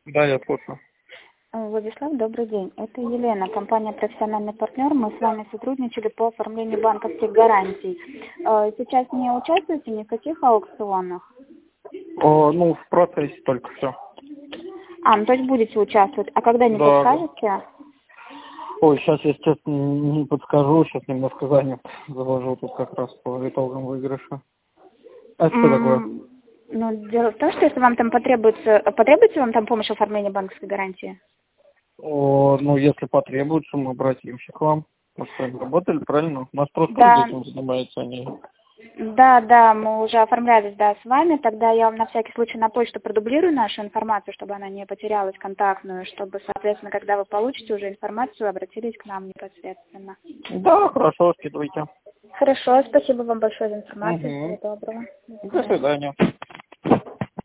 Да, я слушаю. Владислав, добрый день. Это Елена, компания «Профессиональный партнер». Мы с вами сотрудничали по оформлению банковских гарантий. Сейчас не участвуете ни в каких аукционах? Ну, в процессе только все. Ну то есть будете участвовать. А когда не Да. подскажете? Ой, сейчас я, честно, не подскажу, сейчас немножко занят. Завожу тут как раз по итогам выигрыша. А что такое? Дело в том, что если вам там потребуется вам там помощь в оформлении банковской гарантии? Ну, если потребуется, мы обратимся к вам. Мы с вами работали, правильно? У нас просто Да. этим занимаются они. Да, мы уже оформлялись, с вами. Тогда я вам на всякий случай на почту продублирую нашу информацию, чтобы она не потерялась, контактную, чтобы, соответственно, когда вы получите уже информацию, обратились к нам непосредственно. Да, хорошо, скидывайте. Хорошо, спасибо вам большое за информацию. Угу. Всего доброго. До свидания.